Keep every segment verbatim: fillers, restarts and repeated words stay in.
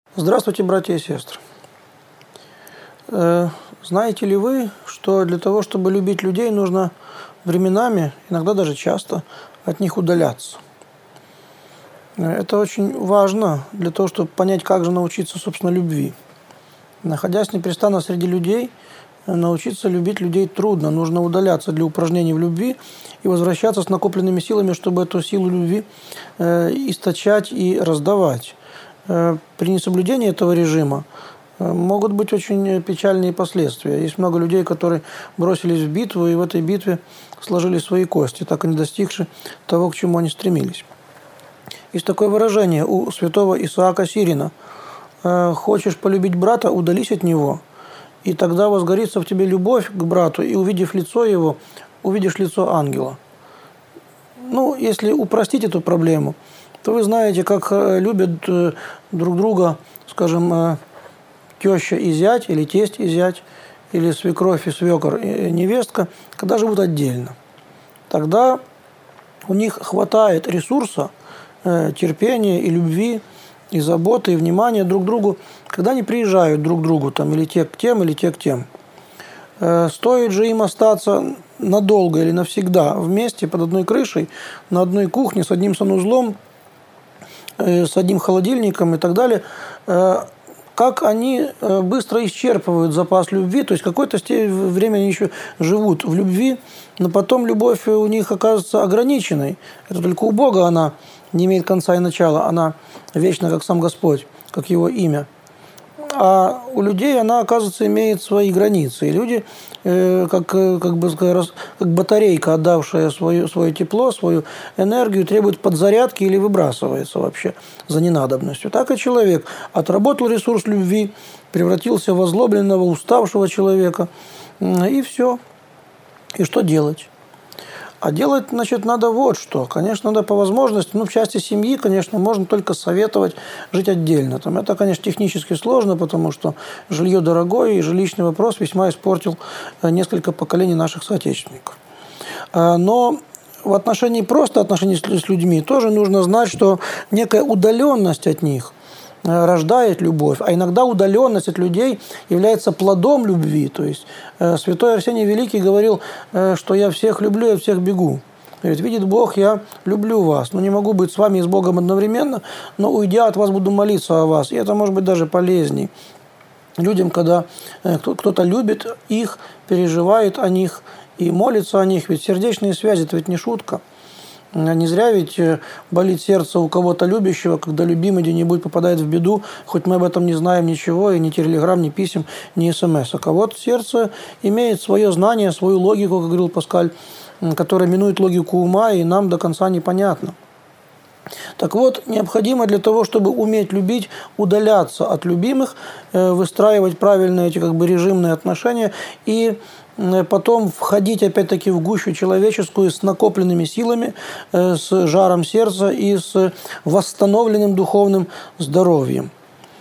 Здравствуйте, братья и сестры. Знаете ли вы, что для того, чтобы любить людей, нужно временами, иногда даже часто, от них удаляться? Это очень важно для того, чтобы понять, как же научиться, собственно, любви. Находясь непрестанно среди людей, научиться любить людей трудно. Нужно удаляться для упражнений в любви и возвращаться с накопленными силами, чтобы эту силу любви источать и раздавать. При несоблюдении этого режима могут быть очень печальные последствия. Есть много людей, которые бросились в битву и в этой битве сложили свои кости, так и не достигши того, к чему они стремились. Есть такое выражение у святого Исаака Сирина: «Хочешь полюбить брата, удались от него, и тогда возгорится в тебе любовь к брату, и, увидев лицо его, увидишь лицо ангела». Ну, если упростить эту проблему, то вы знаете, как любят друг друга, скажем, теща и зять, или тесть и зять, или свекровь и свекор и невестка, когда живут отдельно. Тогда у них хватает ресурса, терпения и любви, и заботы, и внимания друг к другу, когда они приезжают друг к другу, там, или те к тем, или те к тем. Стоит же им остаться надолго или навсегда вместе под одной крышей, на одной кухне, с одним санузлом, с одним холодильником и так далее, как они быстро исчерпывают запас любви, то есть какое-то время они еще живут в любви, но потом любовь у них оказывается ограниченной. Это только у Бога она не имеет конца и начала, она вечна, как сам Господь, как Его имя. А у людей она, оказывается, имеет свои границы. И люди, как, как бы сказать, как батарейка, отдавшая свое, свое тепло, свою энергию, требует подзарядки или выбрасывается вообще за ненадобностью. Так и человек отработал ресурс любви, превратился в озлобленного, уставшего человека, и все. И что делать? А делать, значит, надо вот что. Конечно, надо по возможности, ну, в части семьи, конечно, можно только советовать жить отдельно. Там это, конечно, технически сложно, потому что жилье дорогое, и жилищный вопрос весьма испортил несколько поколений наших соотечественников. Но в отношении просто отношений с людьми тоже нужно знать, что некая удаленность от них рождает любовь, а иногда удаленность от людей является плодом любви. То есть святой Арсений Великий говорил, что я всех люблю, я всех бегу. Говорит, видит Бог, я люблю вас, но не могу быть с вами и с Богом одновременно, но уйдя от вас, буду молиться о вас. И это может быть даже полезней людям, когда кто-то любит их, переживает о них и молится о них. Ведь сердечные связи – это ведь не шутка. Не зря ведь болит сердце у кого-то любящего, когда любимый где-нибудь попадает в беду, хоть мы об этом не знаем ничего, и ни телеграмм, ни писем, ни смс. А вот сердце имеет свое знание, свою логику, как говорил Паскаль, которая минует логику ума, и нам до конца непонятно. Так вот, необходимо для того, чтобы уметь любить, удаляться от любимых, выстраивать правильные эти как бы режимные отношения и потом входить опять-таки в гущу человеческую с накопленными силами, с жаром сердца и с восстановленным духовным здоровьем.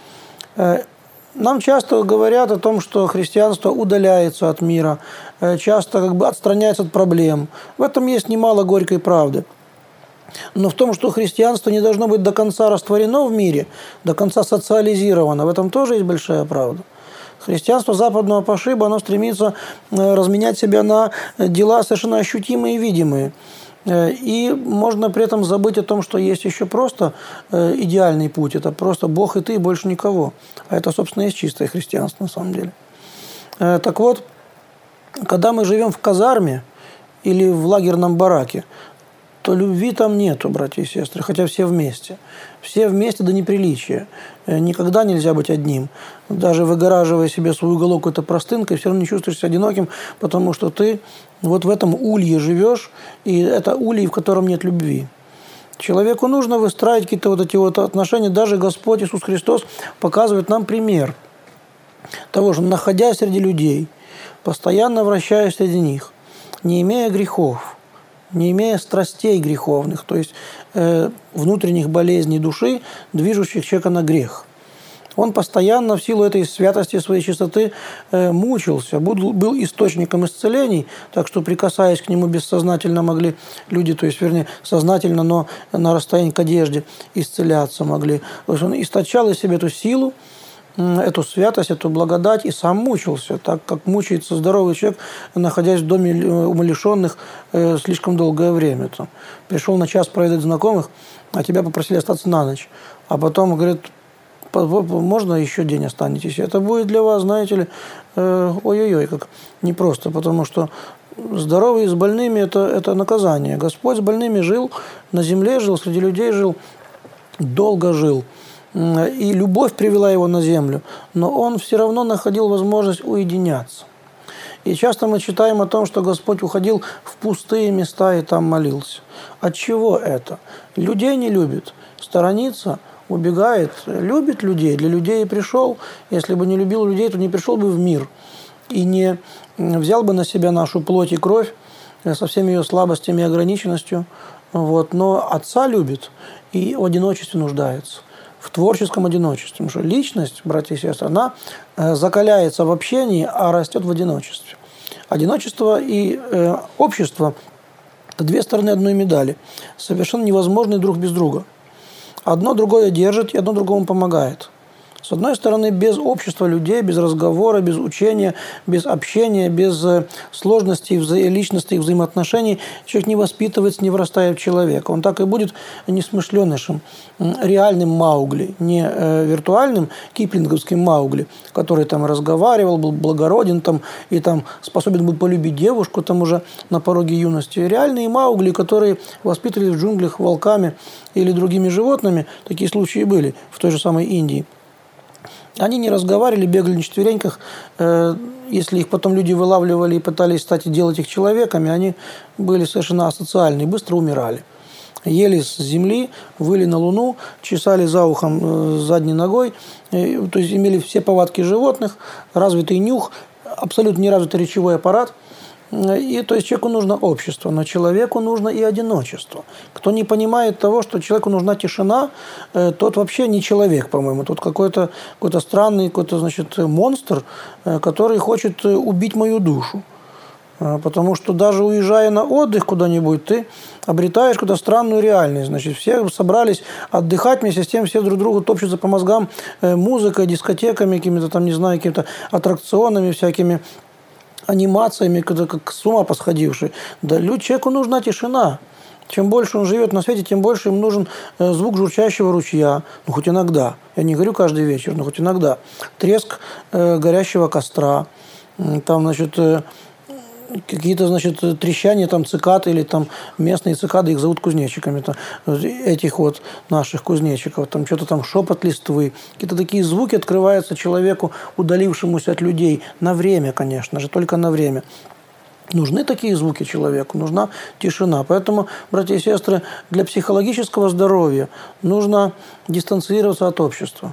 Нам часто говорят о том, что христианство удаляется от мира, часто как бы отстраняется от проблем. В этом есть немало горькой правды. Но в том, что христианство не должно быть до конца растворено в мире, до конца социализировано, в этом тоже есть большая правда. Христианство западного пошиба, оно стремится разменять себя на дела совершенно ощутимые и видимые. И можно при этом забыть о том, что есть еще просто идеальный путь. Это просто Бог и ты, и больше никого. А это, собственно, есть чистое христианство на самом деле. Так вот, когда мы живем в казарме или в лагерном бараке, то любви там нету, братья и сестры, хотя все вместе. Все вместе до неприличия. Никогда нельзя быть одним. Даже выгораживая себе свой уголок какой-то простынкой, все равно не чувствуешь себя одиноким, потому что ты вот в этом улье живешь, и это улье, в котором нет любви. Человеку нужно выстраивать какие-то вот эти вот отношения. Даже Господь Иисус Христос показывает нам пример того, что, находясь среди людей, постоянно вращаясь среди них, не имея грехов, не имея страстей греховных, то есть э, внутренних болезней души, движущих человека на грех. Он постоянно в силу этой святости, своей чистоты э, мучился, был, был источником исцелений, так что, прикасаясь к нему бессознательно, могли люди, то есть, вернее, сознательно, но на расстоянии к одежде исцеляться могли. То есть он источал из себя эту силу, эту святость, эту благодать и сам мучился, так как мучается здоровый человек, находясь в доме умалишенных э, слишком долгое время. Там. Пришел на час проведать знакомых, а тебя попросили остаться на ночь. А потом говорит, можно еще день останетесь? Это будет для вас, знаете ли, э, ой-ой-ой, как непросто, потому что здоровый с больными это, – это наказание. Господь с больными жил, на земле жил, среди людей жил, долго жил. И любовь привела его на землю, но он все равно находил возможность уединяться. И часто мы читаем о том, что Господь уходил в пустые места и там молился. От чего это? Людей не любит, сторонится, убегает, любит людей, для людей и пришел. Если бы не любил людей, то не пришел бы в мир и не взял бы на себя нашу плоть и кровь со всеми ее слабостями и ограниченностью. Вот. Но Отца любит и в одиночестве нуждается. В творческом одиночестве. Потому что личность, братья и сестры, она закаляется в общении, а растет в одиночестве. Одиночество и э, общество – это две стороны одной медали, совершенно невозможны друг без друга. Одно другое держит, и одно другому помогает. С одной стороны, без общества людей, без разговора, без учения, без общения, без сложностей личностных взаимоотношений человек не воспитывается, не вырастает в человека. Он так и будет несмышленышем, реальным Маугли, не виртуальным киплинговским Маугли, который там разговаривал, был благороден там, и там способен был полюбить девушку там уже на пороге юности. Реальные Маугли, которые воспитывались в джунглях волками или другими животными, такие случаи были в той же самой Индии. Они не разговаривали, бегали на четвереньках. Если их потом люди вылавливали и пытались, кстати, делать их человеками, они были совершенно асоциальны и быстро умирали. Ели с земли, выли на луну, чесали за ухом задней ногой, то есть имели все повадки животных, развитый нюх, абсолютно неразвитый речевой аппарат. И, то есть человеку нужно общество, но человеку нужно и одиночество. Кто не понимает того, что человеку нужна тишина, тот вообще не человек, по-моему. Тут какой-то, какой-то странный какой-то, значит, монстр, который хочет убить мою душу. Потому что даже уезжая на отдых куда-нибудь, ты обретаешь какую-то странную реальность. Значит, все собрались отдыхать, вместе с тем все друг другу топчутся по мозгам музыкой, дискотеками, какими-то там, не знаю, какими-то аттракционами всякими, анимациями, когда как с ума посходивший. Да, человеку нужна тишина. Чем больше он живет на свете, тем больше ему нужен звук журчащего ручья. Ну, хоть иногда. Я не говорю каждый вечер, но хоть иногда. Треск э, горящего костра. Там, значит, э, какие-то, значит, трещания там цикад или там местные цикады, их зовут кузнечиками, там, этих вот наших кузнечиков, там что-то там шепот листвы, какие-то такие звуки открываются человеку, удалившемуся от людей, на время, конечно же, только на время. Нужны такие звуки человеку, нужна тишина. Поэтому, братья и сестры, для психологического здоровья нужно дистанцироваться от общества.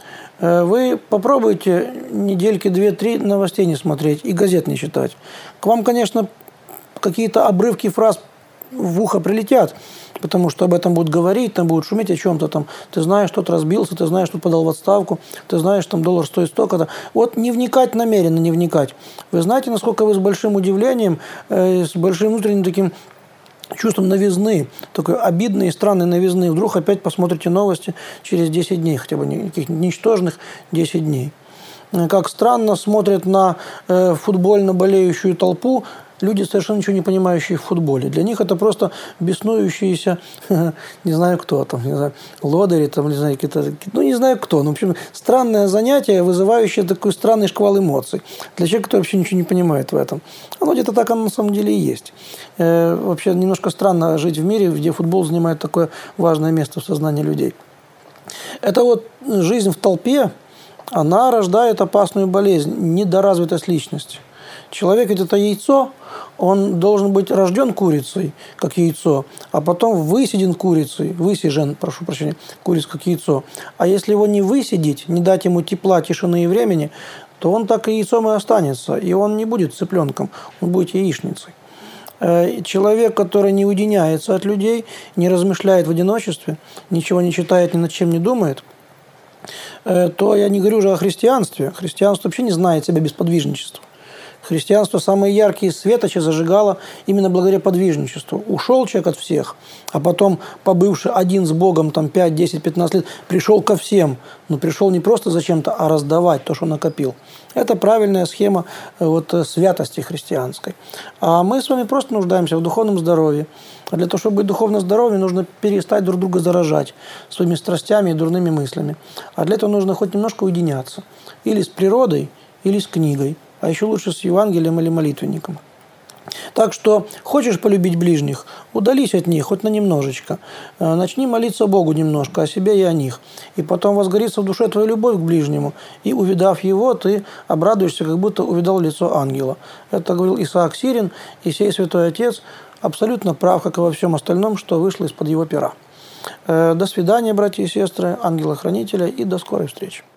Вы попробуйте недельки две-три новостей не смотреть и газет не читать. К вам, конечно, какие-то обрывки фраз в ухо прилетят, потому что об этом будут говорить, там будут шуметь о чем-то там. Ты знаешь, тот разбился, ты знаешь, тот подал в отставку, ты знаешь, там доллар стоит столько-то. Вот не вникать намеренно, не вникать. Вы знаете, насколько вы с большим удивлением, э, с большим внутренним таким чувством новизны, такой обидной и странной новизны. Вдруг опять посмотрите новости через десять дней, хотя бы никаких ничтожных десять дней. Как странно смотрят на э, футбольно болеющую толпу люди, совершенно ничего не понимающие в футболе. Для них это просто беснующиеся, не знаю кто там, не знаю, лодыри, там, не знаю, какие-то, ну не знаю кто. Ну, в общем, странное занятие, вызывающее такой странный шквал эмоций. Для человека, который вообще ничего не понимает в этом. Оно где-то так оно на самом деле и есть. Э, вообще немножко странно жить в мире, где футбол занимает такое важное место в сознании людей. Это вот жизнь в толпе, она рождает опасную болезнь, недоразвитость личности. Человек ведь это яйцо, он должен быть рожден курицей, как яйцо, а потом высиден курицей, высижен, прошу прощения, курицей, как яйцо. А если его не высидеть, не дать ему тепла, тишины и времени, то он так и яйцом и останется, и он не будет цыпленком, он будет яичницей. Человек, который не уединяется от людей, не размышляет в одиночестве, ничего не читает, ни над чем не думает, то я не говорю уже о христианстве. Христианство вообще не знает себя без подвижничества. Христианство самые яркие светочи зажигало именно благодаря подвижничеству. Ушел человек от всех, а потом, побывший один с Богом там пять, десять, пятнадцать лет, пришел ко всем. Но пришел не просто зачем-то, а раздавать то, что накопил. Это правильная схема вот, святости христианской. А мы с вами просто нуждаемся в духовном здоровье. А для того, чтобы быть духовно здоровыми, нужно перестать друг друга заражать своими страстями и дурными мыслями. А для этого нужно хоть немножко уединяться. Или с природой, или с книгой. А еще лучше с Евангелием или молитвенником. Так что, хочешь полюбить ближних, удались от них хоть на немножечко. Начни молиться Богу немножко, о себе и о них. И потом возгорится в душе твоя любовь к ближнему. И, увидав его, ты обрадуешься, как будто увидал лицо ангела. Это говорил Исаак Сирин, и сей Святой Отец абсолютно прав, как и во всем остальном, что вышло из-под его пера. До свидания, братья и сестры, ангела-хранителя, и до скорой встречи.